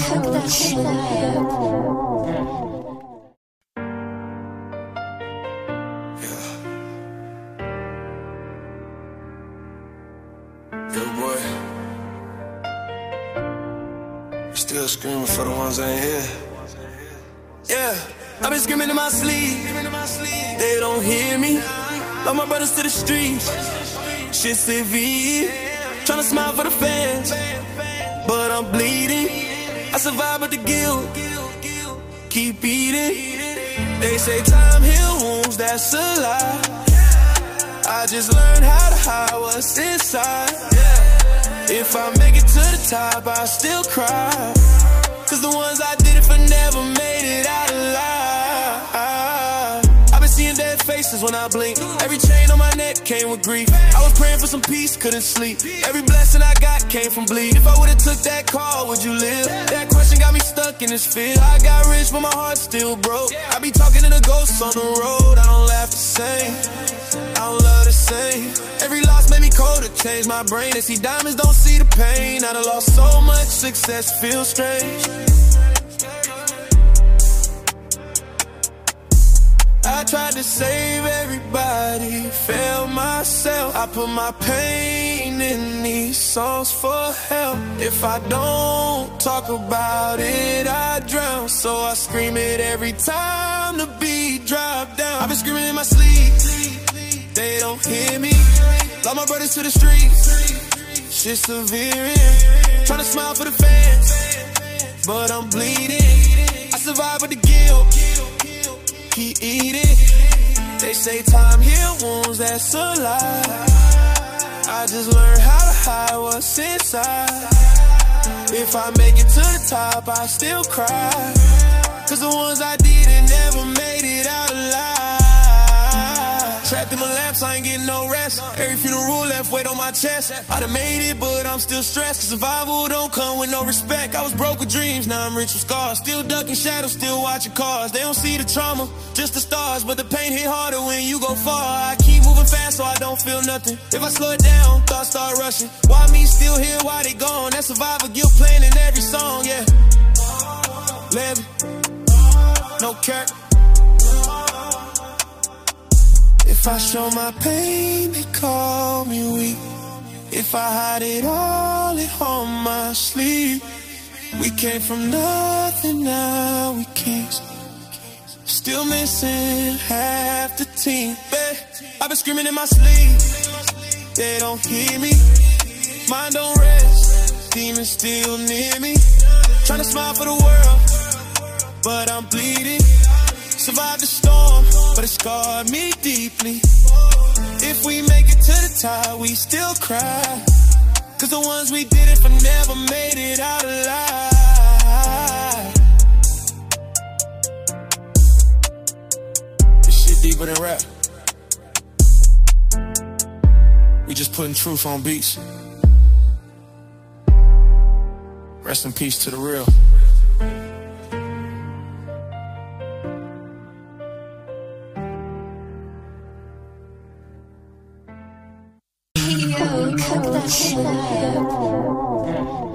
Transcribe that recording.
cook that shit up. Still screaming for the ones that ain't here. Yeah, I've been screaming in my sleep. They don't hear me. Love my brothers to the streets. Shit severe. Tryna smile for the fans, but I'm bleeding. I survive with the guilt. Keep eating. They say time heal wounds, that's a lie. I just learned how to hide what's inside. If I make it to the top, I still cry. Cause the ones I did it for never made it out alive. I've been seeing dead faces when I blink. Every chain on my neck came with grief. I was praying for some peace, couldn't sleep. Every blessing I got came from bleed. If I would've took that call, would you live? That question got me stuck in this fear. I got rich, but my heart still broke. I be talking to the ghosts on the road. I don't laugh the same, I don't love the same. Every loss made me colder, changed my brain. They see diamonds, don't see the pain. I done lost so much, success feels strange. I tried to save everybody, failed myself. I put my pain in these songs for help. If I don't talk about it, I drown. So I scream it every time the beat drop down. I've been screaming in my sleep. They don't hear me. Love my brothers to the streets. Shit severe. Tryna smile for the fans, but I'm bleeding. I survive with the guilt. Keep eating. They say time heal wounds, that's a lie. I just learned how to hide what's inside. If I make it to the top, I still cry. Cause the ones I didn't never made it out alive. Trapped in my laps, I ain't getting no rest. Every funeral left weight on my chest. I done made it, but I'm still stressed. Cause survival don't come with no respect. I was broke with dreams, now I'm rich with scars. Still ducking shadows, still watching cars. They don't see the trauma, just the stars. But the pain hit harder when you go far. I keep moving fast so I don't feel nothing. If I slow it down, thoughts start rushing. Why me still here, why they gone? That survivor guilt playing in every song, yeah. Living, no care. If I show my pain, they call me weak. If I hide it all, it on my sleeve. We came from nothing, now we kings. Still missing half the team, babe. I've been screaming in my sleep. They don't hear me. Mind don't rest, demons still near me. Trying to smile for the world, but I'm bleeding. Survived the storm, but it scarred me deeply. If we make it to the top, we still cry. Cause the ones we did it for never made it out alive. This shit deeper than rap. We just putting truth on beats. Rest in peace to the real. Yo, cook that shit up.